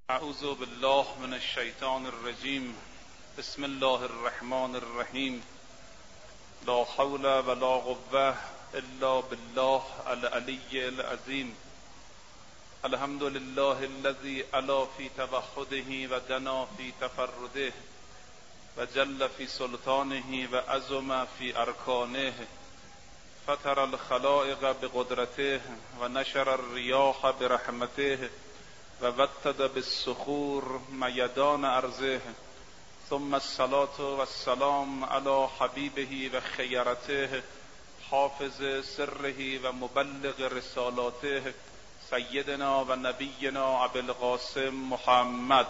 اعوذ بالله من الشیطان الرجیم. بسم الله الرحمن الرحیم. لا حول ولا قوة الا بالله العلی العظیم. الحمد لله الذي علا في توحده و دنا في تفرده و جل في سلطانه و عظم في ارکانه. فطر الخلائق بقدرته و نشر الریاح برحمته و وطد بالصخور میدان ارضه. ثم الصلاة والسلام على حبیبه و خیرته حافظ سره و مبلغ رسالاته سیدنا و نبینا ابوالقاسم محمد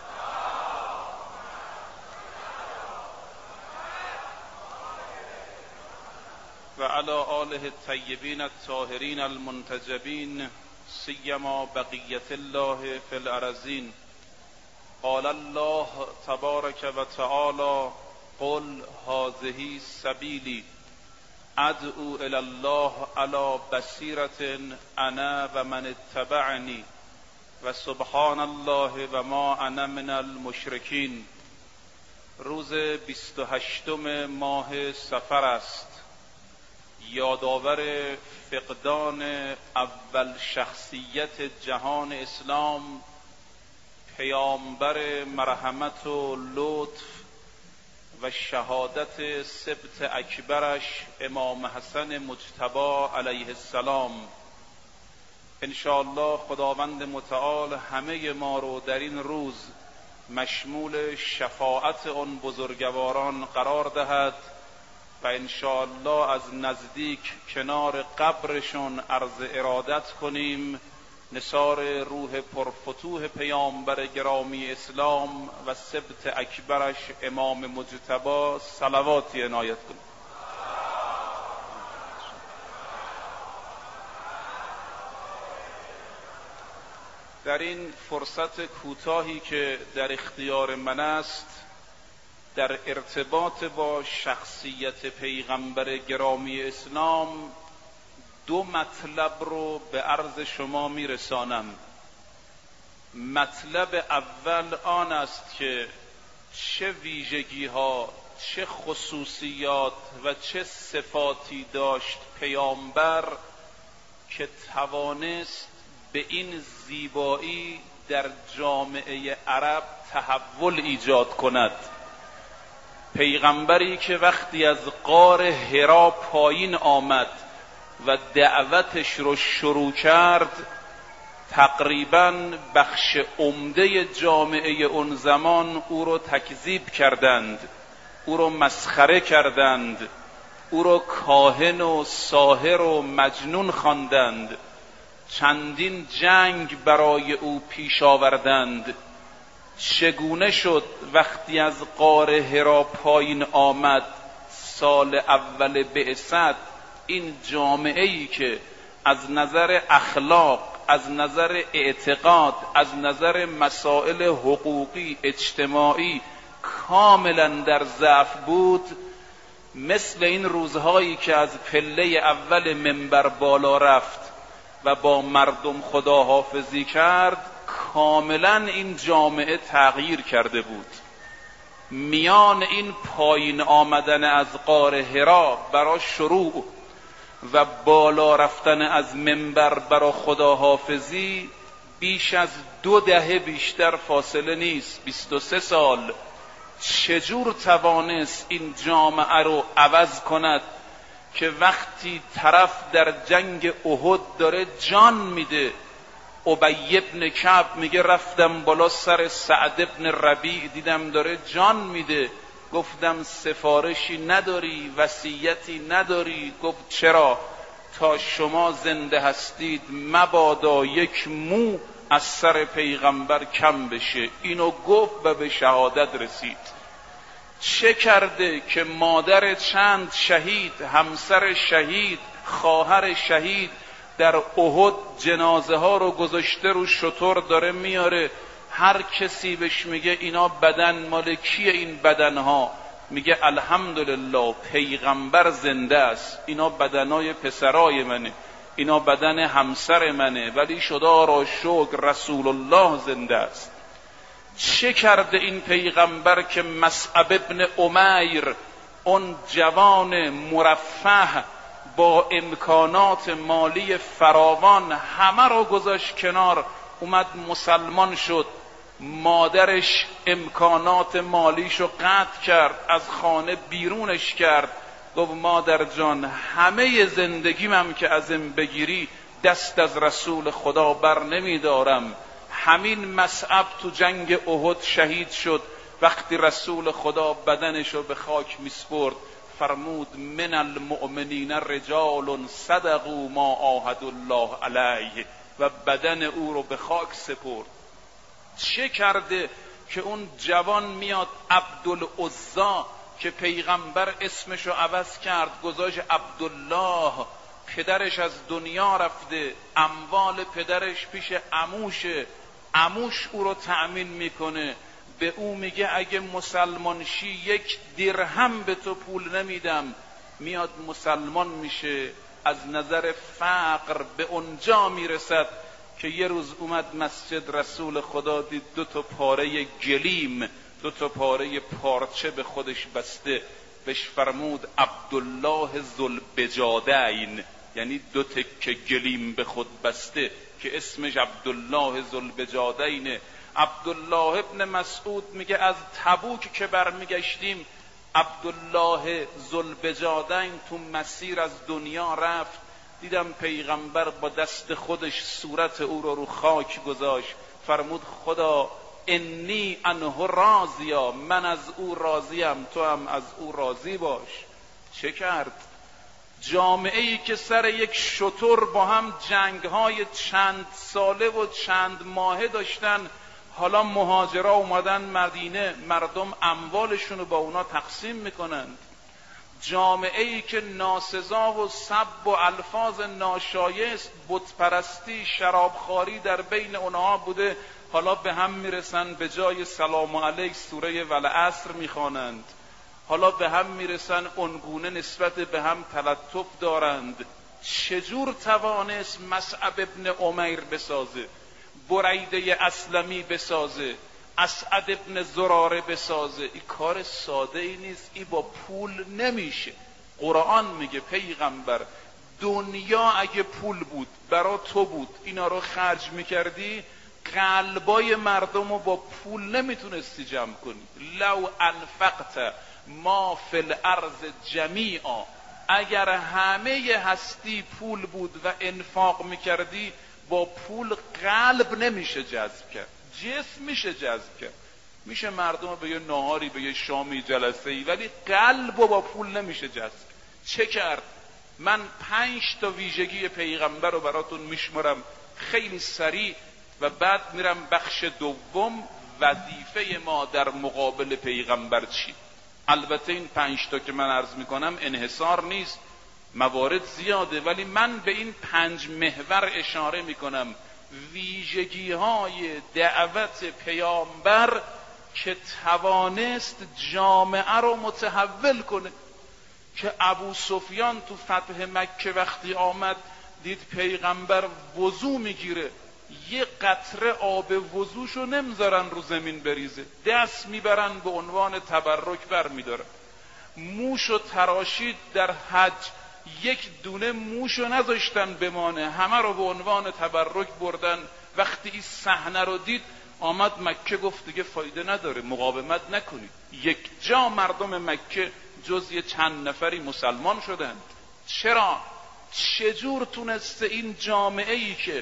و علی آله الطیبین الطاهرین المنتجبین سیما بقیت الله فی الارضین. قال الله تبارک و تعالی قل هذه سبیلی ادعو الی الله علی بصیرة انا و من اتبعنی و سبحان الله و ما انا من المشرکین. روز 28 ماه صفر است. یادآور فقدان اول شخصیت جهان اسلام، پیامبر مرحمت و لطف و شهادت سبط اکبرش امام حسن مجتبی علیه السلام. انشاءالله خداوند متعال همه ما رو در این روز مشمول شفاعت آن بزرگواران قرار دهد و انشاءالله از نزدیک کنار قبرشون عرض ارادت کنیم نثار روح پرفتوح پیامبر گرامی اسلام و سبط اکبرش امام مجتبی صلواتی عنایت کنیم. در این فرصت کوتاهی که در اختیار من است، در ارتباط با شخصیت پیغمبر گرامی اسلام دو مطلب رو به عرض شما میرسانم. مطلب اول آن است که چه ویژگی ها، چه خصوصیات و چه صفاتی داشت پیامبر که توانست به این زیبایی در جامعه عرب تحول ایجاد کند. پیغمبری که وقتی از غار حرا پایین آمد و دعوتش رو شروع کرد، تقریباً بخش عمده جامعه اون زمان او رو تکذیب کردند، او رو مسخره کردند، او رو کاهن و ساحر و مجنون خواندند، چندین جنگ برای او پیش آوردند. چگونه شد وقتی از غار حرا پایین آمد سال اول بعثت، این جامعه‌ای که از نظر اخلاق، از نظر اعتقاد، از نظر مسائل حقوقی اجتماعی کاملا در ضعف بود، مثل این روزهایی که از پله اول منبر بالا رفت و با مردم خداحافظی کرد، کاملا این جامعه تغییر کرده بود. میان این پایین آمدن از غار حرا برای شروع و بالا رفتن از منبر برای خداحافظی بیش از 2 دهه بیشتر فاصله نیست، 23 سال. چجور توانست این جامعه رو عوض کند که وقتی طرف در جنگ احد داره جان میده، ابی بن کعب میگه رفتم بالا سر سعد بن ربیع دیدم داره جان میده، گفتم سفارشی نداری، وصیتی نداری؟ گفت چرا؟ تا شما زنده هستید مبادا یک مو از سر پیغمبر کم بشه. اینو گفت و به شهادت رسید. چه کرده که مادر چند شهید، همسر شهید، خواهر شهید در احد جنازه ها رو گذاشته رو شتر داره میاره. هر کسی بهش میگه اینا بدن مال کیه؟ این بدن ها میگه الحمدلله پیغمبر زنده است، اینا بدنای پسرای منه، اینا بدن همسر منه، ولی خدا را شکر رسول الله زنده است. چه کرده این پیغمبر که مصعب ابن عمیر، اون جوان مرفه با امکانات مالی فراوان، همه رو گذاشت کنار، اومد مسلمان شد. مادرش امکانات مالیشو قطع کرد، از خانه بیرونش کرد. گفت مادر جان، همه زندگیم که ازم بگیری دست از رسول خدا بر نمیدارم. همین مصعب تو جنگ احد شهید شد. وقتی رسول خدا بدنشو به خاک میسپرد فرمود من المؤمنین رجال صدقوا ما عاهدوا الله علیه، و بدن او رو به خاک سپرد. چه کرده که اون جوان میاد عبدالعزا که پیغمبر اسمشو عوض کرد گذاشت عبدالله، پدرش از دنیا رفته، اموال پدرش پیش عموشه، عموش او رو تأمین میکنه، به او میگه اگه مسلمان شی 1 درهم به تو پول نمیدم. میاد مسلمان میشه، از نظر فقر به اونجا میرسد که یه روز اومد مسجد، رسول خدا دید 2 تا پاره گلیم، 2 تا پاره پارچه به خودش بسته. بهش فرمود عبدالله ذوالبجادین، یعنی 2 تکه گلیم به خود بسته که اسمش عبدالله ذوالبجادینه. عبدالله ابن مسعود میگه از تبوک که برمیگشتیم عبدالله ذوالبجادین تو مسیر از دنیا رفت، دیدم پیغمبر با دست خودش صورت او رو خاک گذاشت. فرمود خدا انی عنه راضیا، من از او راضیم، تو هم از او راضی باش. چه کرد؟ جامعه ای که سر یک شتر با هم جنگ‌های چند ساله و چند ماهه داشتن، حالا مهاجرا اومدن مدینه، مردم اموالشون رو با اونا تقسیم میکنند. جامعه ای که ناسزا و سب و الفاظ ناشایست، بتپرستی، شرابخواری در بین اونها بوده، حالا به هم میرسن، به جای سلام علیک سوره والعصر میخوانند. حالا به هم میرسن، اونگونه نسبت به هم تلطف دارند. چجور توانست مصعب ابن عمیر بسازه، بریده اسلمی بسازه، اسعد ابن زراره بسازه؟ این کار ساده ای نیست، این با پول نمیشه. قرآن میگه پیغمبر دنیا اگه پول بود برا تو بود، اینا رو خرج میکردی، قلبای مردم رو با پول نمیتونستی جمع کنی. لو انفقت ما فی الارض جمیعا، اگر همه هستی پول بود و انفاق میکردی، با پول قلب نمیشه جذب کرد، جسم میشه جذب کرد، میشه مردم رو به یه ناهاری، به یه شامی، جلسه‌ای، ولی قلب رو با پول نمیشه جذب. چه کرد؟ من 5 تا ویژگی پیغمبر رو براتون میشمارم خیلی سریع و بعد میرم بخش دوم، وظیفه ما در مقابل پیغمبر چی. البته این 5 تا که من عرض میکنم انحصار نیست، موارد زیاده، ولی من به این 5 محور اشاره میکنم. ویژگی های دعوت پیامبر که توانست جامعه رو متحول کنه. که ابو سفیان تو فتح مکه وقتی آمد دید پیغمبر وضو میگیره، یه قطره آب وضوشو نمیذارن رو زمین بریزه، دست میبرن به عنوان تبرک برمیدارن. موشو تراشید در حج، 1 دونه موشو نذاشتن بمانه، همه رو به عنوان تبرک بردن. وقتی این صحنه رو دید آمد مکه، گفت دیگه فایده نداره، مقاومت نکنید. 1 جا مردم مکه جز یه چند نفری مسلمان شدند. چرا؟ چجور تونسته این جامعه ای که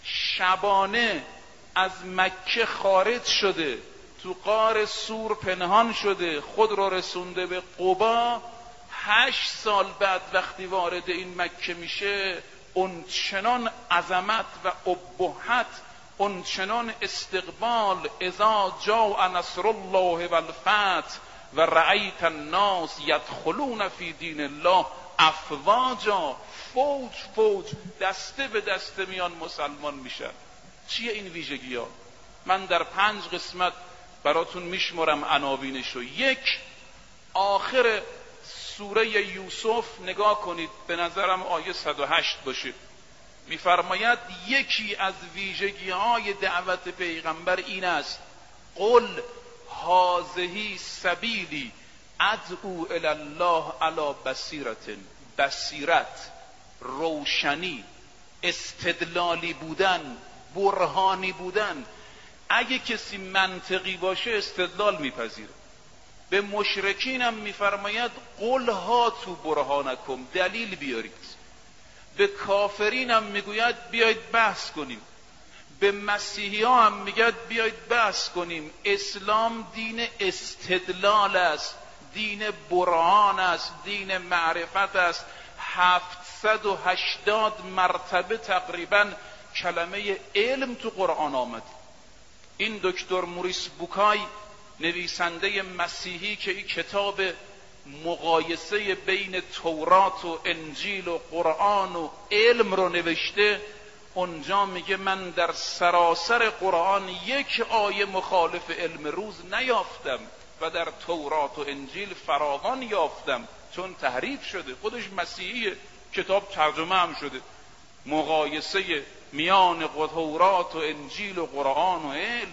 شبانه از مکه خارج شده، تو غار سور پنهان شده، خود رو رسونده به قبا، 8 سال بعد وقتی وارد این مکه میشه، اون چنان عظمت و ابهت، اون چنان استقبال، اذا جاء نصر الله والفتح و رأیت الناس یدخلون فی دین الله افواجا، فوج فوج، دسته به دسته میان مسلمان میشن. چیه این ویژگی ها؟ من در 5 قسمت براتون میشمرم عناوینشو. 1، آخر سوره یوسف نگاه کنید، به نظرم آیه 108 باشه، میفرماید یکی از ویژگی های دعوت پیغمبر این است قل هذه سبیلی ادعو الی الله علی بصیرت، روشنی، استدلالی بودن، برهانی بودن. اگه کسی منطقی باشه استدلال میپذیره. به مشرکین هم میفرماید قل هاتوا برهانکم، دلیل بیارید. به کافرین هم میگوید بیایید بحث کنیم. به مسیحی ها هم میگید بیایید بحث کنیم. اسلام دین استدلال است، دین برهان است، دین معرفت است. 780 مرتبه تقریبا کلمه علم تو قرآن آمد. این دکتر موریس بوکای، نویسنده مسیحی که این کتاب مقایسه بین تورات و انجیل و قرآن و علم رو نوشته، اونجا میگه من در سراسر قرآن یک آیه مخالف علم روز نیافتم و در تورات و انجیل فراوان یافتم، چون تحریف شده. خودش مسیحیه، کتاب ترجمه هم شده. مقایسه میان تورات و انجیل و قرآن و علم.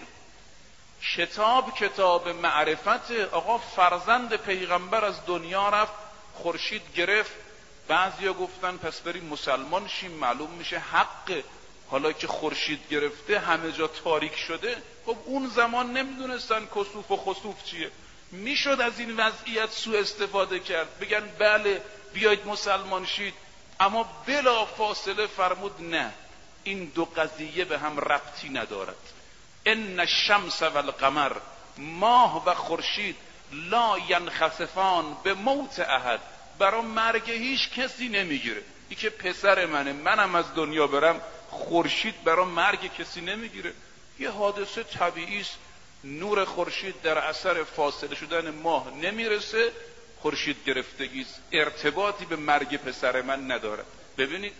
کتاب معرفت. آقا فرزند پیغمبر از دنیا رفت، خورشید گرفت. بعضیا گفتن پس بریم مسلمان شیم، معلوم میشه حق. حالا که خورشید گرفته همه جا تاریک شده. خب اون زمان نمیدونستن کسوف و خسوف چیه. میشد از این وضعیت سوء استفاده کرد، بگن بله بیاید مسلمان شید، اما بلا فاصله فرمود نه، این دو قضیه به هم ربطی ندارد. ان الشمس والقمر، ماه و خورشید، لا ینخسفان به موت احد، برای مرگ هیچ کسی نمیگیره. ای که پسر منم از دنیا برم، خورشید برای مرگ کسی نمیگیره. یه حادثه طبیعی است، نور خورشید در اثر فاصله شدن ماه نمیرسه، خورشید گرفتگی است، ارتباطی به مرگ پسر من نداره. ببینید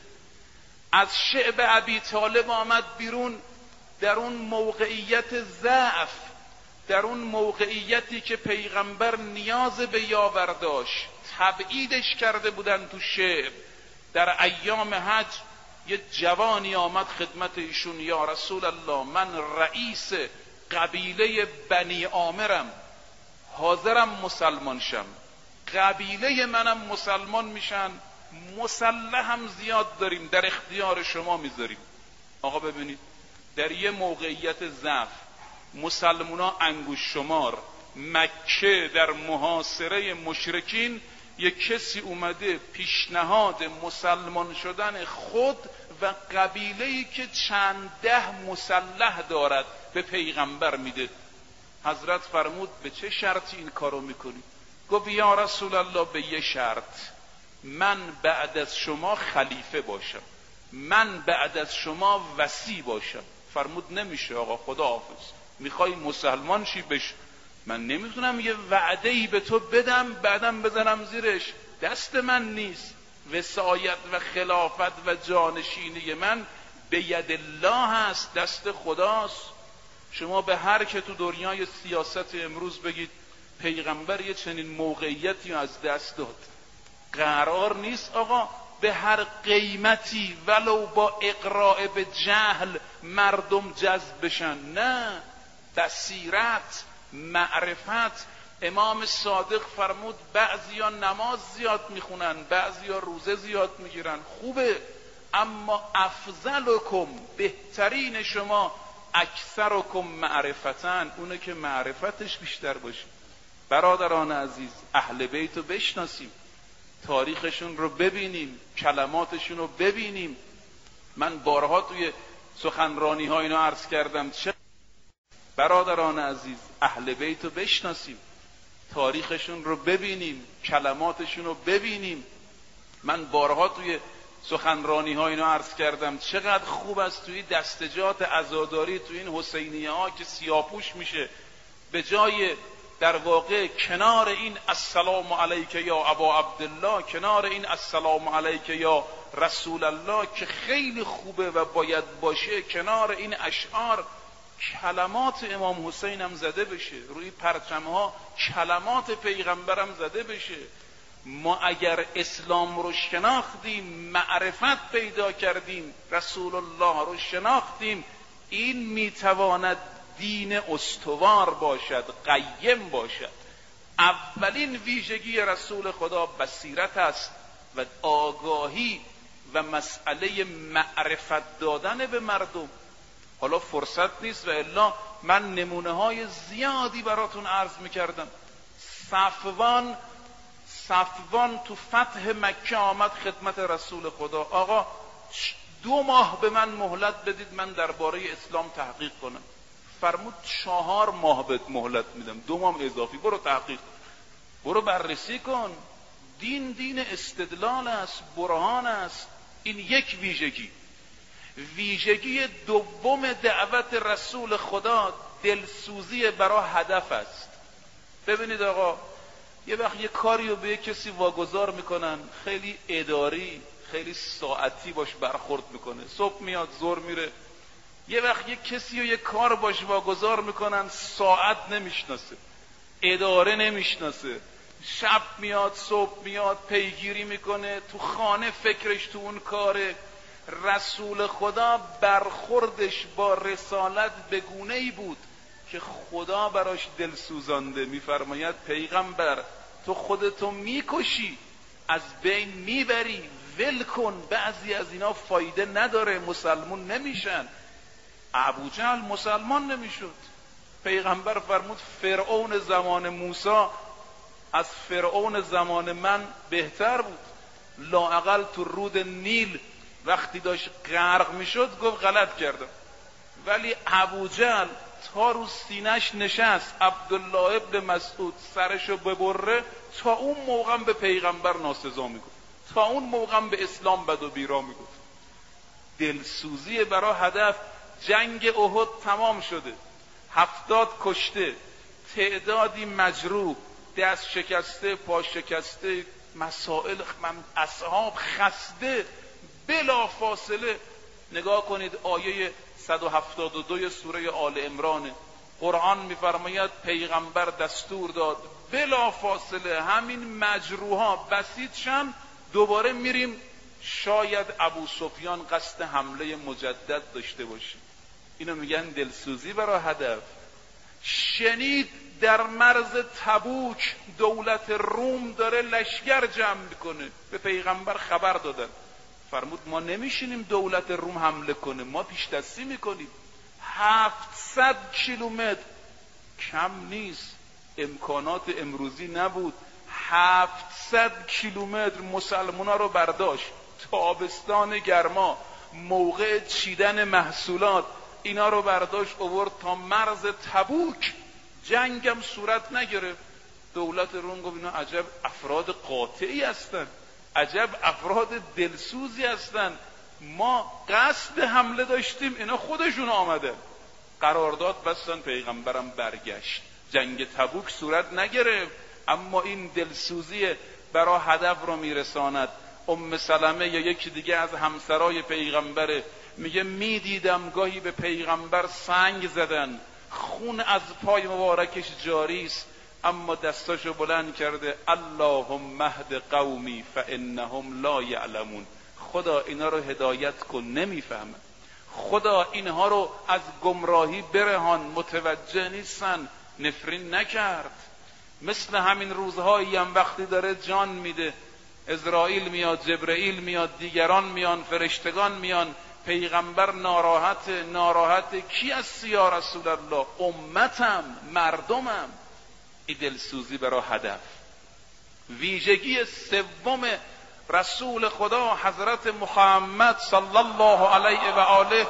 از شعب ابی طالب آمد بیرون، در اون موقعیت ضعف، در اون موقعیتی که پیغمبر نیاز به یاور داشت، تبعیدش کرده بودن تو شعب. در ایام حج یه جوانی آمد خدمت ایشون، یا رسول الله من رئیس قبیله بنی عامرم، حاضرم مسلمان شم، قبیله منم مسلمان میشن، مسلح هم زیاد داریم، در اختیار شما میذاریم. آقا ببینید در یه موقعیت ضعف، مسلمونا انگوش شمار، مکه در محاصره مشرکین، یک کسی اومده پیشنهاد مسلمان شدن خود و قبیله‌ای که چند ده مسلح دارد به پیغمبر میده. حضرت فرمود به چه شرطی این کارو میکنی؟ گفت یا رسول الله به یه شرط، من بعد از شما خلیفه باشم، من بعد از شما وصی باشم. فرمود نمیشه آقا، خدا حافظ، میخوای مسلمان شی بش، من نمیتونم یه وعده‌ای به تو بدم بعدم بزنم زیرش، دست من نیست. وصایت و خلافت و جانشینی من به ید الله هست، دست خداست. شما به هر که تو دنیای سیاست امروز بگید پیغمبر یه چنین موقعیتی از دست داد. قرار نیست آقا به هر قیمتی ولو با اقراء به جهل مردم جذب بشن، نه، بصیرت، معرفت. امام صادق فرمود بعضیا نماز زیاد میخونن، بعضیا روزه زیاد میگیرن، خوبه، اما افضلکم، بهترین شما، اکثرکم معرفتن، اونه که معرفتش بیشتر باشه. برادران عزیز، اهل بیت رو بشناسیم، تاریخشون رو ببینیم، کلماتشون رو ببینیم. من بارها توی سخنرانی ها اینو عرض کردم، برادران عزیز اهل بیت رو بشناسیم، تاریخشون رو ببینیم، کلماتشون رو ببینیم. من بارها توی سخنرانی ها اینو عرض کردم چقدر خوب است توی دستجات عزاداری، توی این حسینیه ها که سیاپوش میشه، به جای در واقع کنار این السلام علیک یا ابا عبدالله، کنار این السلام علیک یا رسول الله که خیلی خوبه و باید باشه، کنار این اشعار کلمات امام حسین هم زده بشه، روی پرچمها کلمات پیغمبرم زده بشه. ما اگر اسلام رو شناختیم، معرفت پیدا کردیم، رسول الله رو شناختیم، این میتواند دین استوار باشد، قیم باشد. اولین ویژگی رسول خدا بصیرت است و آگاهی و مسئله معرفت دادن به مردم. حالا فرصت نیست و الا من نمونه های زیادی براتون عرض میکردم. صفوان تو فتح مکه آمد خدمت رسول خدا، آقا 2 ماه به من مهلت بدید من درباره اسلام تحقیق کنم. فرمود 4 ماه بهت مهلت میدم، 2 ماه اضافی، برو تحقیق، برو بررسی کن. دین استدلال است، برهان است. این یک ویژگی. ویژگی دوم دعوت رسول خدا دلسوزی برای هدف است. ببینید آقا، یه وقت یه کاری رو به کسی واگذار میکنن، خیلی اداری، خیلی ساعتی باش برخورد میکنه، صبح میاد ظهر میره. یه وقت یه کسی رو یه کار باش واگذار میکنن، ساعت نمیشناسه، اداره نمیشناسه، شب میاد صبح میاد پیگیری میکنه، تو خانه فکرش تو اون کاره. رسول خدا برخوردش با رسالت به گونه‌ای بود که خدا براش دل سوزانده. میفرماید پیغمبر تو خودتو میکشی، از بین میبری، ول کن، بعضی از اینا فایده نداره، مسلمون نمیشن. ابوجهل مسلمان نمیشد. پیغمبر فرمود فرعون زمان موسی از فرعون زمان من بهتر بود. لااقل تو رود نیل وقتی داشت غرق میشد گفت غلط کردم. ولی ابوجهل تا رو سینش نشست، عبدالله ابن مسعود سرشو ببره، تا اون موقع به پیغمبر ناسزا میگفت، تا اون موقع به اسلام بد و بیرا میگفت. دلسوزی برای هدف. جنگ احد تمام شده، 70 کشته، تعدادی مجروح، دست شکسته، پا شکسته، مسائل، اصحاب خسته. بلا فاصله نگاه کنید آیه 172 سوره آل عمران، قرآن میفرماید پیغمبر دستور داد بلا فاصله همین مجروحا بسیط شن، دوباره میریم، شاید ابو سفیان قصد حمله مجدد داشته باشه. اینو میگن دلسوزی برای هدف. شنید در مرز تبوک دولت روم داره لشکر جمع میکنه، به پیغمبر خبر دادن. فرمود ما نمیشینیم دولت روم حمله کنه، ما پیش دستی میکنیم. 700 کیلومتر کم نیست، امکانات امروزی نبود. 700 کیلومتر مسلمونا رو برداشت، تابستان گرما، موقع چیدن محصولات، اینا رو برداشت آورد تا مرز تبوک. جنگم صورت نگرفت. دولت روم گفت اینا عجب افراد قاطعی هستن، عجب افراد دلسوزی هستن، ما قصد حمله داشتیم اینا خودشون آمدن. قرارداد بستن، پیغمبرم برگشت. جنگ تبوک صورت نگرفت، اما این دلسوزی برای هدف رو میرساند. ام سلمه یا یکی دیگه از همسرای پیغمبره، میگه میدیدم گاهی به پیغمبر سنگ زدن، خون از پای مبارکش جاری است، اما دستاشو بلند کرده اللهم اهد قومی فانهم لا یعلمون. خدا اینا رو هدایت کن، نمیفهمن. خدا اینها رو از گمراهی برهان، متوجه نیستن. نفرین نکرد. مثل همین روزهایی هم وقتی داره جان میده، عزرائیل میاد، جبرئیل میاد، دیگران میان، فرشتگان میان، پیغمبر ناراحت کی هستی یا رسول الله؟ امتم، مردمم. این دلسوزی برای هدف. ویژگی سوم رسول خدا حضرت محمد صلی الله علیه و آله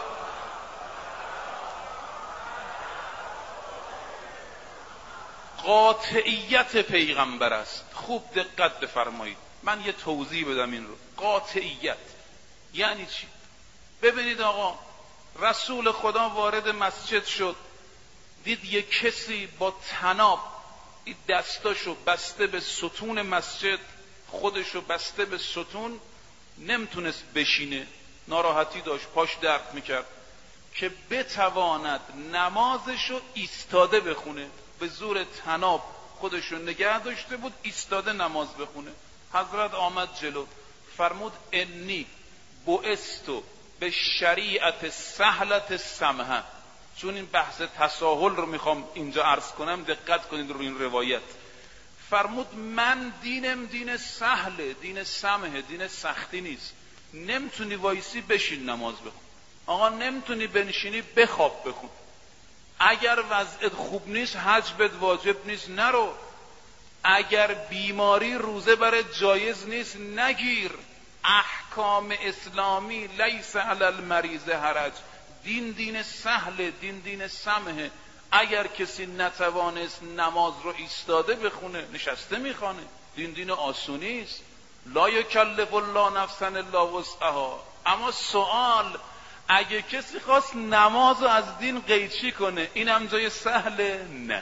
قاطعیت پیغمبر است. خوب دقت بفرمایید، من یه توضیح بدم این رو. قاطعیت یعنی چی؟ ببینید آقا، رسول خدا وارد مسجد شد، دید یه کسی با طناب این دستاشو بسته به ستون مسجد، خودشو بسته به ستون، نمیتونست بشینه، ناراحتی داشت، پاش درد میکرد. که بتواند نمازشو ایستاده بخونه، به زور طناب خودشو نگه داشته بود، ایستاده نماز بخونه. حضرت آمد جلو، فرمود انی بعثت به شریعت سهلت سمحه. چون این بحث تساهل رو میخوام اینجا عرض کنم، دقت کنید رو این روایت. فرمود من دینم دین سهله، دین سمحه، دین سختی نیست. نمیتونی وایسی بشین نماز بخون، آقا نمیتونی بنشینی بخواب بخون، اگر وضعت خوب نیست حج بهت واجب نیست نرو، اگر بیماری روزه برات جایز نیست نگیر. احکام اسلامی لیس علی المریض حرج. دین دین سهل، دین دین سمحه. اگر کسی نتوانست نماز رو ایستاده بخونه نشسته میخوانه. دین دین آسونی است. لا یکلف الله نفسا الا وسعها. اما سوال، اگه کسی خواست نماز رو از دین قیچی کنه این هم جای سهله؟ نه،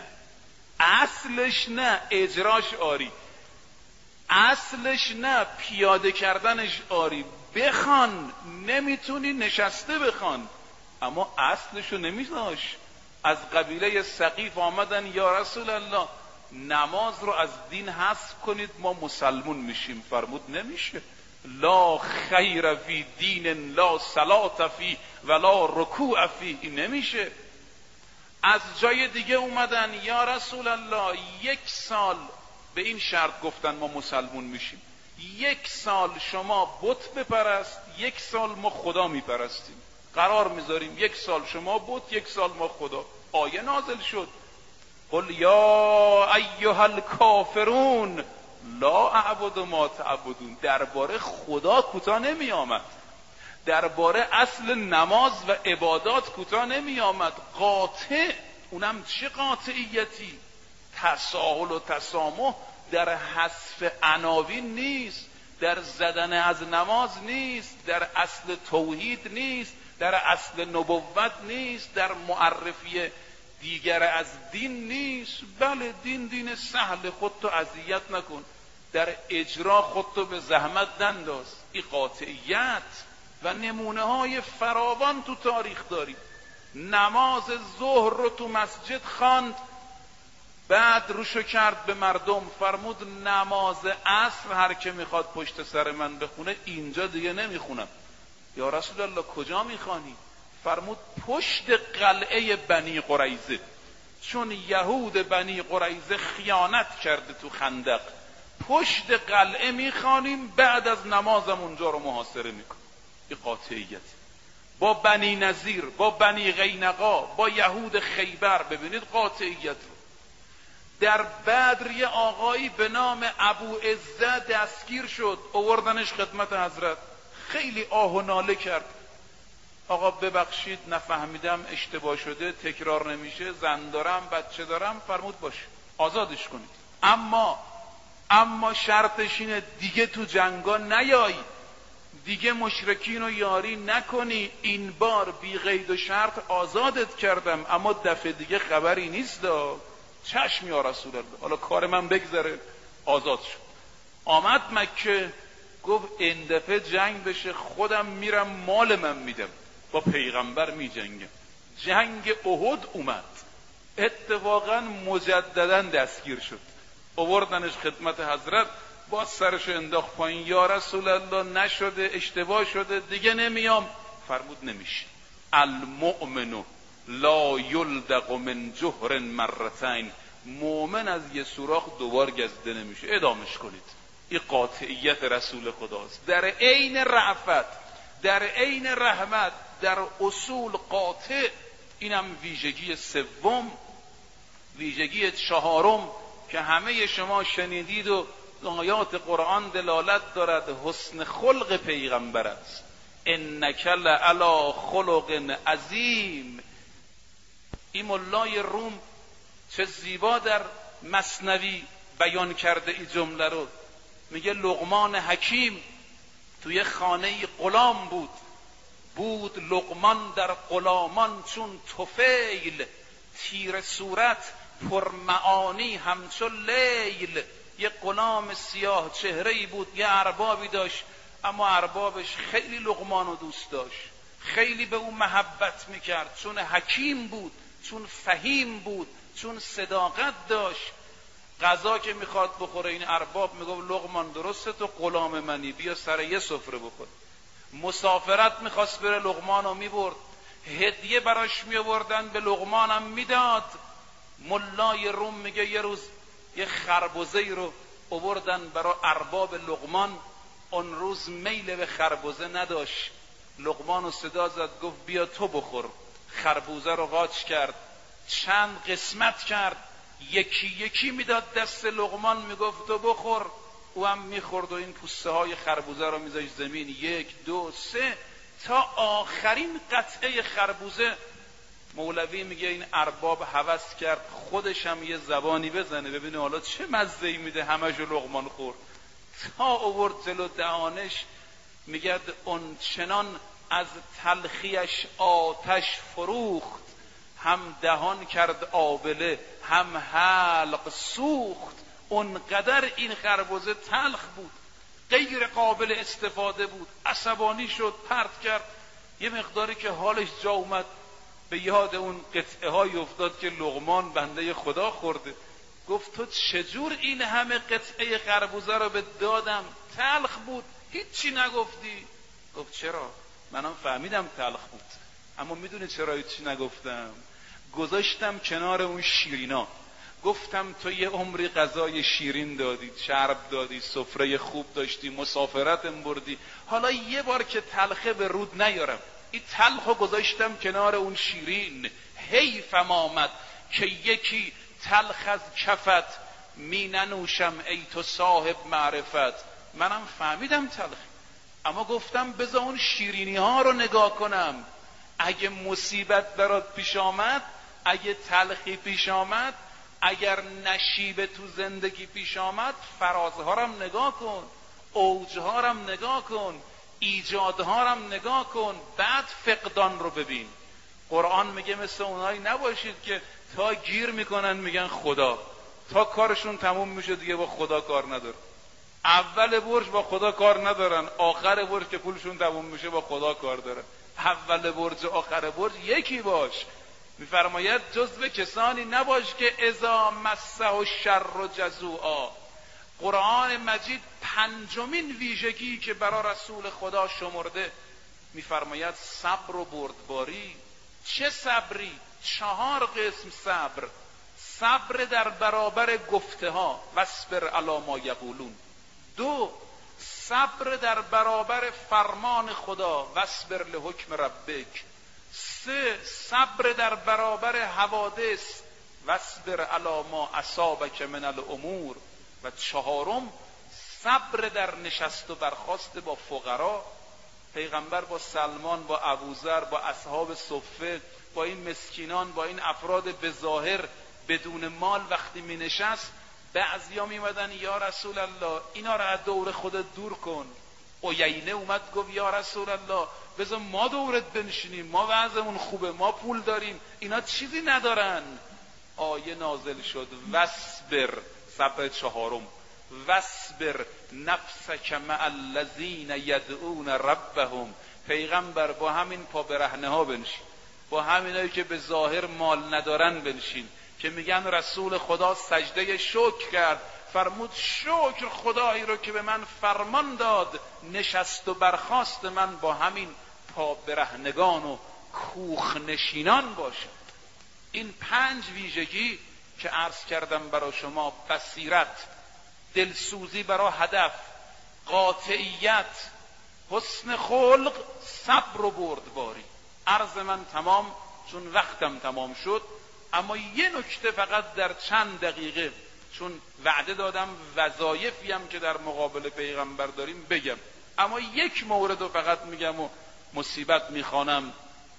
اصلش نه، اجراش آری، اصلش نه، پیاده کردنش آری. بخوان، نمیتونی نشسته بخوان، اما اصلشو نمیذاش. از قبیله ثقیف آمدن یا رسول الله نماز رو از دین حذف کنید ما مسلمون میشیم. فرمود نمیشه. لا خیر فی دین لا صلاة فی ولا رکوع فی. این نمیشه. از جای دیگه اومدن یا رسول الله 1 سال به این شرط گفتن ما مسلمون میشیم، 1 سال شما بت بپرست، 1 سال ما خدا میپرستیم، قرار میذاریم 1 سال شما بت، 1 سال ما خدا. آیه نازل شد قل یا ایها الکافرون لا اعبد ما تعبدون. درباره خدا کوتاه نمی آمد، درباره اصل نماز و عبادات کوتاه نمی آمد. قاطع، اونم چه قاطعیتی؟ تساهل و تسامح در حذف عناوین نیست، در زدن از نماز نیست، در اصل توحید نیست، در اصل نبوت نیست، در معرفی دیگر از دین نیست. بله دین دین سهل، خودتو اذیت نکن، در اجرا خودتو به زحمت ننداز. این قاطعیت و نمونه های فراوان تو تاریخ داریم. نماز ظهر رو تو مسجد خواند، بعد روشو کرد به مردم، فرمود نماز عصر هر که میخواد پشت سر من بخونه اینجا دیگه نمیخونم. یا رسول الله کجا میخوانی؟ فرمود پشت قلعه بنی قریظه، چون یهود بنی قریظه خیانت کرده تو خندق، پشت قلعه میخوانیم، بعد از نمازم اونجا رو محاصره میکنیم. این قاطعیت. با بنی نذیر، با بنی قینقا، با یهود خیبر، ببینید قاطعیت رو. در بدر یه آقایی به نام ابو عزه دستگیر شد، آوردنش خدمت حضرت، خیلی آه و ناله کرد، آقا ببخشید نفهمیدم، اشتباه شده، تکرار نمیشه، زن دارم، بچه دارم. فرمود باشه آزادش کنید، اما شرطش اینه دیگه تو جنگا نیای، دیگه مشرکین رو یاری نکنی، این بار بی قید و شرط آزادت کردم، اما دفعه دیگه خبری نیست. چشم یا رسول الله، حالا کار من بگذره. آزاد شد، آمد مکه، گفت این دفعه جنگ بشه خودم میرم مال من میدم، با پیغمبر میجنگم. جنگ احد اومد، اتفاقا مجددا دستگیر شد، آوردنش خدمت حضرت، باز سرشو انداخت پایین، یا رسول الله نشده، اشتباه شده، دیگه نمیام. فرمود نمیشه. المؤمن لا یلدغ من جحر مرتين. مؤمن از یه سوراخ دوبار گزیده نمیشه. ادامش کنید. این قاطعیت رسول خداست، در عین رأفت، در عین رحمت، در اصول قاطع. اینم ویژگی سوم. ویژگی چهارم که همه شما شنیدید و آیات قرآن دلالت دارد، حسن خلق پیغمبر است. انک لعلی خلق عظیم. این ملای روم چه زیبا در مثنوی بیان کرده این جمله رو. میگه لقمان حکیم توی خانه غلام بود لقمان در غلامان چون طفیل، تیر صورت پر معانی همچو لیل. یه غلام سیاه چهره‌ای بود، یه اربابی داشت، اما اربابش خیلی لقمان رو دوست داشت، خیلی به اون محبت میکرد، چون حکیم بود، چون فهیم بود، چون صداقت داشت. غذا که میخواد بخوره این ارباب میگفت لقمان درسته تو غلام منی، بیا سر یه سفره بخور. مسافرت میخواست بره، لقمان رو میبرد. هدیه براش می آوردن، به لقمانم میداد. ملای روم میگه یه روز یه خربزه‌ای رو آوردن برای ارباب لقمان. اون روز میل به خربزه نداشت. لقمان رو صدا زد، گفت بیا تو بخور. خربوزه رو قاچ کرد، چند قسمت کرد، یکی یکی میداد دست لقمان، میگفت تو بخور. او هم میخورد و این پوسته های خربوزه رو میذاشت زمین، 1 2 3 تا آخرین قطعه خربوزه. مولوی میگه این ارباب هوس کرد خودش هم یه زبانی بزنه ببینه حالا چه مزه‌ای میده، همشو لقمان خورد. تا آورد جلو دهانش، میگه اون چنان از تلخیش آتش فروخت، هم دهان کرد آبله هم حلق سوخت. اونقدر این خربزه تلخ بود، غیر قابل استفاده بود. عصبانی شد، پرت کرد. یه مقداری که حالش جا اومد، به یاد اون قطعه های افتاد که لقمان بنده خدا خورده. گفت تو چجور این همه قطعه خربوزه رو به دادم، تلخ بود، هیچی نگفتی؟ گفت چرا؟ منم فهمیدم تلخ بود، اما میدونی چرا هیچی نگفتم؟ گذاشتم کنار اون شیرینا. گفتم تو یه عمری غذای شیرین دادی، شرب دادی، سفره خوب داشتی، مسافرتم بردی، حالا یه بار که تلخه به رود نیارم. این تلخو گذاشتم کنار اون شیرین. حیفم آمد که یکی تلخ از کفت می ننوشم ای تو صاحب معرفت. منم فهمیدم تلخ، اما گفتم بذار اون شیرینی ها رو نگاه کنم. اگه مصیبت برات پیش آمد، اگه تلخی پیش آمد، اگر نشیب تو زندگی پیش آمد، فرازها رم نگاه کن، اوجها رم نگاه کن، ایجادها رم نگاه کن، بعد فقدان رو ببین. قرآن میگه مثل اونایی نباشید که تا گیر میکنن میگن خدا، تا کارشون تموم میشه دیگه با خدا کار نداره. اول برج با خدا کار ندارن، آخر برج که پولشون تموم میشه با خدا کار داره. اول برج آخر برج یکی باش. میفرماید جزو کسانی نباش که اذا مسه الشر جزوعا. قرآن مجید پنجمین ویژگی که برای رسول خدا شمرده، میفرماید صبر و بردباری. چه صبری؟ 4 قسم صبر. صبر در برابر گفته ها، واصبر علی ما یقولون. 2 صبر در برابر فرمان خدا، واصبر لحکم ربک. 3 صبر در برابر حوادث، واصبر علی ما اصابک من الامور. و 4 صبر در نشست و برخاست با فقرا. پیغمبر با سلمان، با ابوذر، با اصحاب صفه، با این مسکینان، با این افراد به ظاهر بدون مال وقتی می نشست، بعضیا می مدن یا رسول الله اینا را از دور خودت دور کن. عیینه اومد گفت یا رسول الله بذار ما دورت بنشینیم، ما وضعمون خوبه، ما پول داریم، اینا چیزی ندارن. آیه نازل شد واصبر، صبر 4، واصبر نفسک مع الذین یدعون ربهم. پیغمبر با همین پا برهنه ها بنشین، با همینایی که به ظاهر مال ندارن بنشین، که میگن رسول خدا سجده شکر کرد، فرمود شکر خدایی رو که به من فرمان داد نشست و برخاست من با همین پا برهنگان و کوخ نشینان باشه. این 5 ویژگی که عرض کردم برای شما، بصیرت، دلسوزی برای هدف، قاطعیت، حسن خلق، صبر و بردباری. عرض من تمام، چون وقتم تمام شد. اما یه نکته فقط در چند دقیقه، چون وعده دادم وظایفی هم که در مقابل پیغمبر داریم بگم، اما یک مورد رو فقط میگم و مصیبت میخوانم.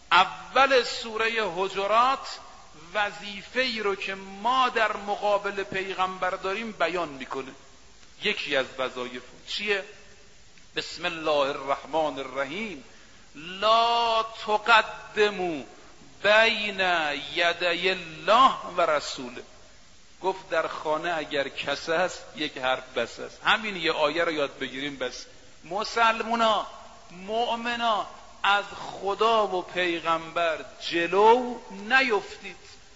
اول سوره حجرات وظیفه‌ای رو که ما در مقابل پیغمبر داریم بیان میکنه. یکی از وظایف چیه؟ بسم الله الرحمن الرحیم. لا تقدموا بین یدی الله و رسوله. گفت در خانه اگر کس هست یک حرف بس است. همین یه آیه رو یاد بگیریم بس. مسلمونا، مؤمنا، از خدا و پیغمبر جلو نیفتید.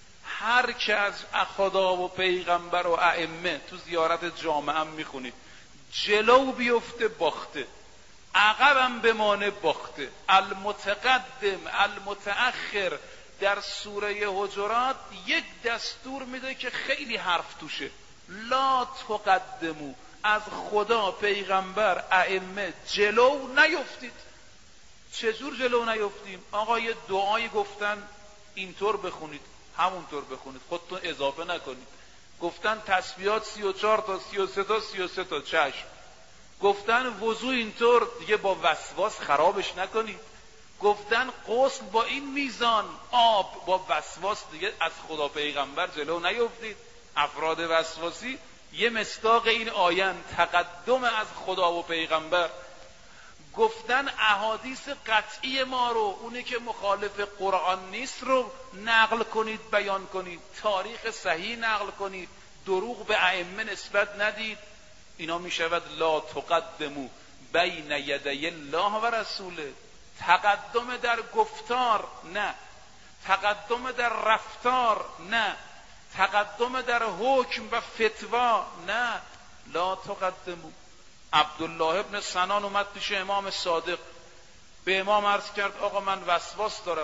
هر که از خدا و پیغمبر و ائمه تو زیارت جامعه هم میخونید جلو بیفته باخته. عقبم بمانه باخته. المتقدم المتأخر در سوره حجرات یک دستور میده که خیلی حرف توشه. لا تقدمو، از خدا، پیغمبر، ائمه جلو نیفتید. چجور جلو نیفتیم؟ آقا یه دعایی گفتن اینطور بخونید، همونطور بخونید، خودتون اضافه نکنید. گفتن تسبیحات 34 تا 33 تا 33 تا، چشم. گفتن وضو اینطور، دیگه با وسواس خرابش نکنید. گفتن غسل با این میزان آب، با وسواس دیگه از خدا پیغمبر جلو نیفتید. افراد وسواسی یه مصداق این آیه تقدم از خدا و پیغمبر. گفتن احادیث قطعی ما رو، اونی که مخالف قرآن نیست رو نقل کنید، بیان کنید، تاریخ صحیح نقل کنید، دروغ به ائمه نسبت ندید. اینا میشود لا تقدمو بین یدی الله و رسوله. تقدم در گفتار نه، تقدم در رفتار نه، تقدم در حکم و فتوا نه. لا تقدمو. عبدالله ابن سنان اومد پیش امام صادق، به امام عرض کرد آقا من وسواس دارم،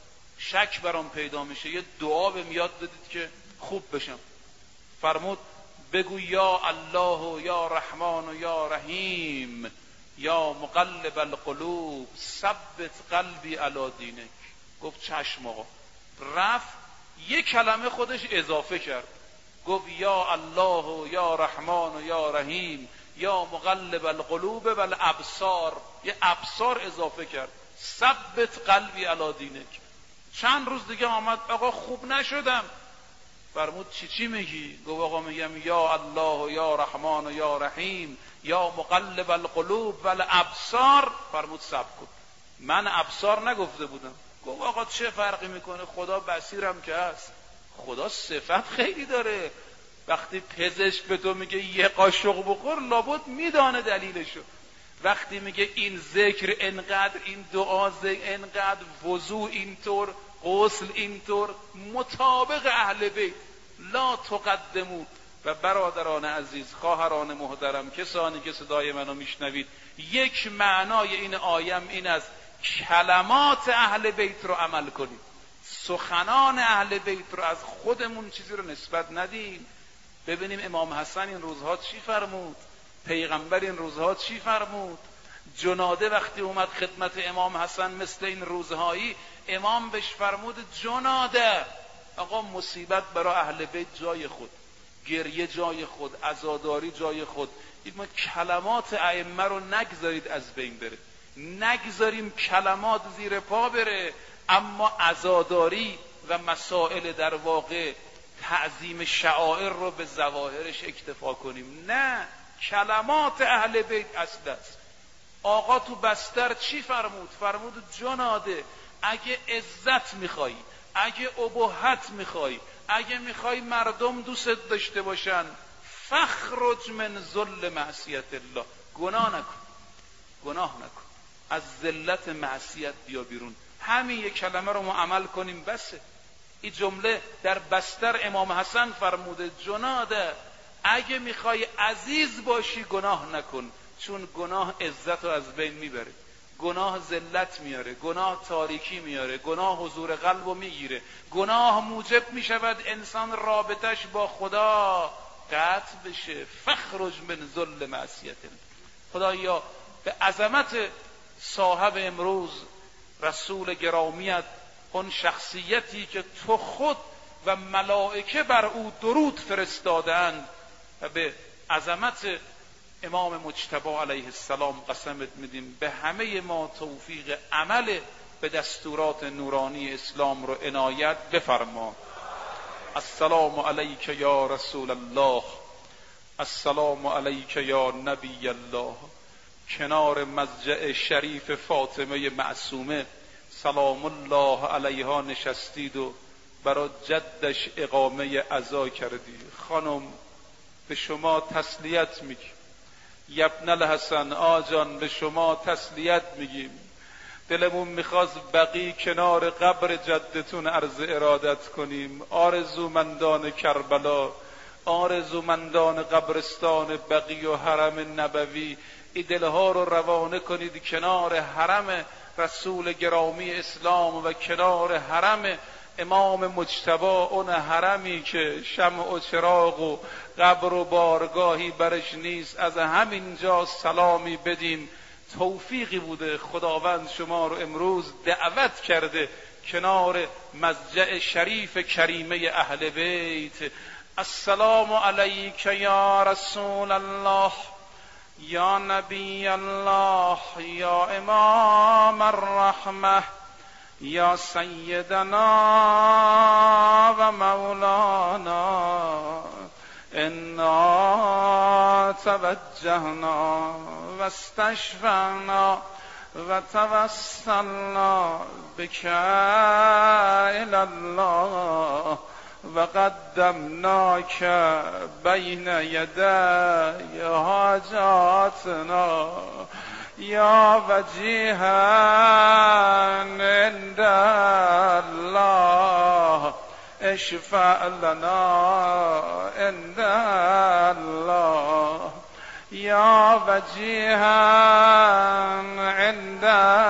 شک برام پیدا میشه، یه دعا بهم یاد بدید که خوب بشم. فرمود بگو یا الله و یا رحمان و یا رحیم یا مقلب القلوب ثبت قلبی علی دینک. گفت چشم آقا. رفت یک کلمه خودش اضافه کرد، گفت یا الله و یا رحمان و یا رحیم یا مقلب القلوب و الابصار، یه ابصار اضافه کرد، ثبت قلبی علی دینک. چند روز دیگه آمد آقا خوب نشدم. فرمود چی میگی؟ گفت آقا میگم یا الله و یا رحمان و یا رحیم یا مقلب القلوب و الابصار. فرمود صبر کن، من ابصار نگفته بودم. گفت آقا چه فرقی میکنه، خدا بصیرم که هست. خدا صفت خیلی داره. وقتی پزشک به تو میگه یه قاشق بخور، لابد میدانه دلیلشو. وقتی میگه این ذکر انقدر، این دعا انقدر، وضو اینطور، غسل اینطور، مطابق اهل بیت. لا تقدمو. و برادران عزیز، خواهران محترم، کسانی که صدای منو میشنوید، یک معنای این آیم این است کلمات اهل بیت رو عمل کنید. سخنان اهل بیت رو از خودمون چیزی رو نسبت ندیم. ببینیم امام حسن این روزها چی فرمود، پیغمبر این روزها چی فرمود. جناده وقتی اومد خدمت امام حسن مثل این روزهایی، امام بهش فرمود جناده، آقا مصیبت برای اهل بیت جای خود، گریه جای خود، عزاداری جای خود. ما کلمات ائمه رو نگذارید از بین بره، نگذاریم کلمات زیر پا بره، اما عزاداری و مسائل در واقع تعظیم شعائر رو به ظواهرش اکتفا کنیم. نه، کلمات اهل بیت اصل است. آقا تو بستر چی فرمود؟ فرمود جناده، اگه عزت میخوایی، اگه ابهت میخوایی، اگه میخوای مردم دوست داشته باشن، فخرج من ذل معصیت الله، گناه نکن، گناه نکن، از ذلت معصیت بیا بیرون. همین یک کلمه رو ما عمل کنیم بسه. این جمله در بستر امام حسن فرموده جناده، اگه میخوای عزیز باشی گناه نکن، چون گناه عزت رو از بین میبره، گناه ذلت میاره، گناه تاریکی میاره، گناه حضور قلب رو میگیره، گناه موجب میشود انسان رابطش با خدا قطع بشه. فخرج من ذل معصیت. خدایا به عظمت صاحب امروز رسول گرامیت، اون شخصیتی که تو خود و ملائکه بر او درود فرستادند، و به عظمت امام مجتبی علیه السلام قسمت میدیم به همه ما توفیق عمل به دستورات نورانی اسلام رو عنایت بفرما. السلام علیک یا رسول الله، السلام علیک یا نبی الله. کنار مضجع شریف فاطمه معصومه سلام الله علیها نشستید و برای جدش اقامه عزا کردید. خانم به شما تسلیت میگیم، یبن الحسن آجان به شما تسلیت میگیم. دلمون میخواست بقی کنار قبر جدتون عرض ارادت کنیم. آرزومندان کربلا، آرزومندان قبرستان بقی و حرم نبوی، این دلها رو روانه کنید کنار حرم رسول گرامی اسلام و کنار حرم امام مجتبی، اون حرمی که شمع و چراغ و قبر و بارگاهی برش نیست. از همینجا سلامی بدیم. توفیقی بوده خداوند شما رو امروز دعوت کرده کنار مضجع شریف کریمه اهل بیت. السلام علیک یا رسول الله، یا نبی الله، یا امام الرحمه، یا سیدنا و مولانا. انا توجهنا و استشفعنا و توسلنا بک الی الله و قدمناک بین یدی حاجاتنا یا وجیها عند الله اشفع لنا عند الله یا وجیها عند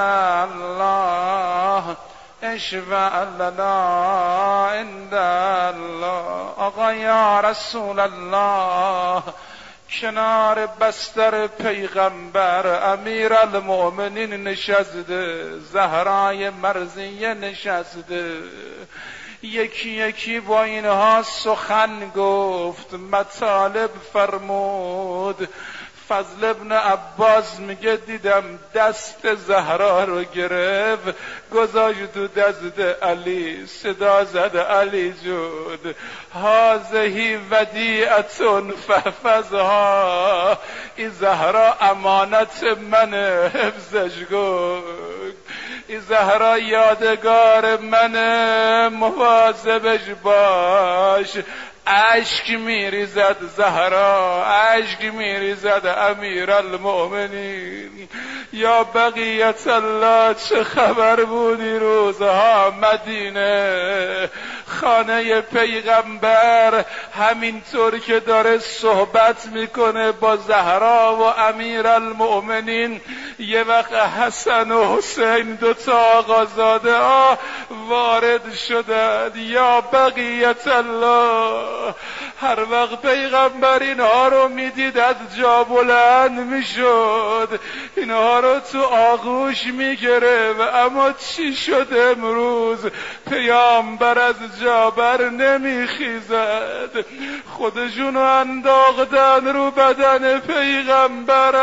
الله اشفع لنا عند الله. آقا یا رسول الله کنار بستر پیغمبر امیرالمؤمنین نشسته، زهرای مرضیه نشسته، یکی یکی با اینها سخن گفت، مطالب فرمود. فضل ابن عباس میگه دیدم دست زهرا رو گرفت گذاشت تو دست علی، صدا زد علی جون هذه ودیعتون فحفظها، این زهرا امانت من، حفظش کن. این زهرا یادگار من، مواظبش باش. اشک میریزد زهرا، اشک میریزد امیرالمؤمنین. یا بقیت الله چه خبر بودی روزها مدینه، خانه پیغمبر همینطور که داره صحبت میکنه با زهرا و امیرالمؤمنین، یه وقت حسن و حسین دوتا آقازاده ها وارد شدند. یا بقیت الله، هر وقت پیغمبر اینها رو میدید از جا بلند میشد، اینها رو تو آغوش میگرفت. اما چی شد امروز؟ پیامبر از جا بر نمیخیزد، خودشونو انداختن رو بدن پیغمبر.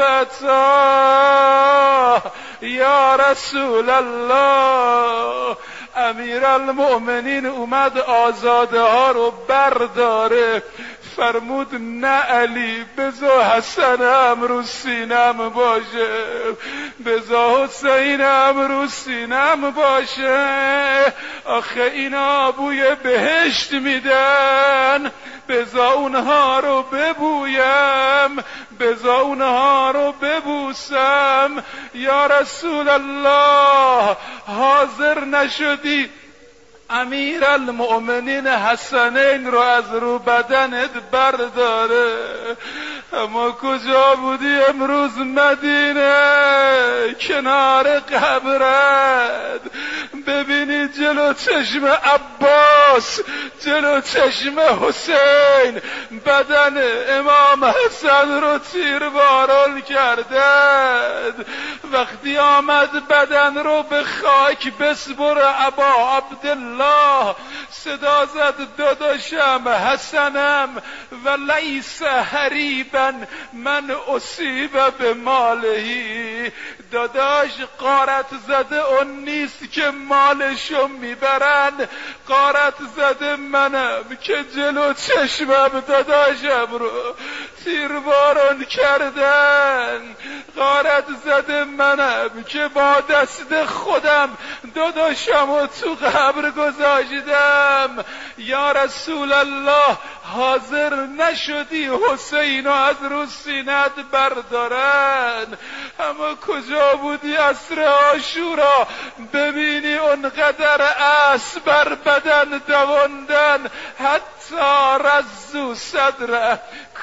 ابتا یا رسول الله، امیرالمؤمنین اومد آزاده ها رو برداره، فرمود نه علی، بذار حسنم رو سینم باشه، بذار حسینم رو سینم باشه، آخه اینا بوی بهشت میدن، بذار اونها رو ببویم، بذار اونها رو ببوسم. یا رسول الله، حاضر نشدی امیرالمؤمنین حسنین رو از رو بدنت برداره، اما کجا بودی امروز؟ مدینه، کنار قبرت. ببینی جلو چشم عباس، جلو چشم حسین بدن امام حسن رو تیرباران کردند. وقتی آمد بدن رو به خاک بسپره ابا عبدالله، صدا زد داداشم حسنم و لیس حریبا من اصیب به مالهی، داداش غارت زده اون نیست که مالشو میبرن، غارت زده منم که جلو چشمم داداشم رو تیرباران کردن، غارت زده منم که با دست خودم داداشم رو تو قبر گذاشتم. یا رسول الله، حاضر نشدی حسین از رو سینت بردارن، اما کجا بودی عصر عاشورا؟ ببینی اونقدر اسب بر بدن دواندن حتی رزو صدره،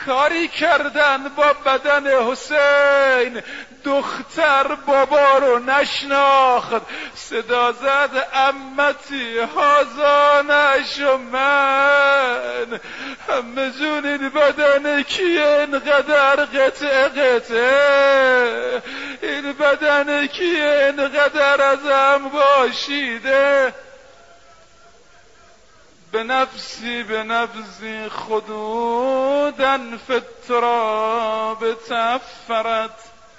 کاری کردن با بدن حسین، دختر بابا رو نشناخت، صدا زد عمتی هازانش و من. همه جون این بدن کیه اینقدر قطعه قطعه، این بدن کیه اینقدر ازم باشیده. به نفسی خدودن فی التراب تفرت،